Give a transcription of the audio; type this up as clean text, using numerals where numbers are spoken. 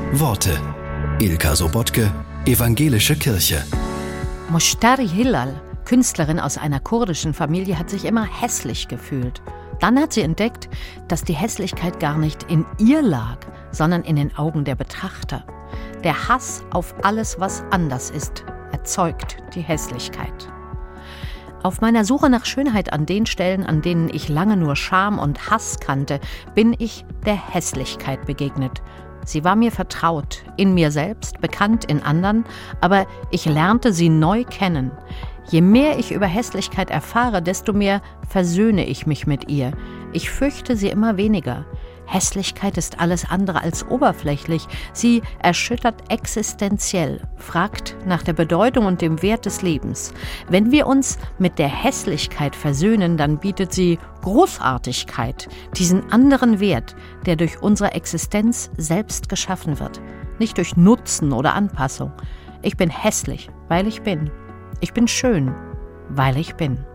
Worte. Ilka Sobotke, Evangelische Kirche. Mushtari Hilal, Künstlerin aus einer kurdischen Familie, hat sich immer hässlich gefühlt. Dann hat sie entdeckt, dass die Hässlichkeit gar nicht in ihr lag, sondern in den Augen der Betrachter. Der Hass auf alles, was anders ist, erzeugt die Hässlichkeit. Auf meiner Suche nach Schönheit an den Stellen, an denen ich lange nur Scham und Hass kannte, bin ich der Hässlichkeit begegnet. Sie war mir vertraut, in mir selbst, bekannt in anderen, aber ich lernte sie neu kennen. Je mehr ich über Hässlichkeit erfahre, desto mehr versöhne ich mich mit ihr. Ich fürchte sie immer weniger. Hässlichkeit ist alles andere als oberflächlich. Sie erschüttert existenziell, fragt nach der Bedeutung und dem Wert des Lebens. Wenn wir uns mit der Hässlichkeit versöhnen, dann bietet sie Großartigkeit, diesen anderen Wert, der durch unsere Existenz selbst geschaffen wird, nicht durch Nutzen oder Anpassung. Ich bin hässlich, weil ich bin. Ich bin schön, weil ich bin.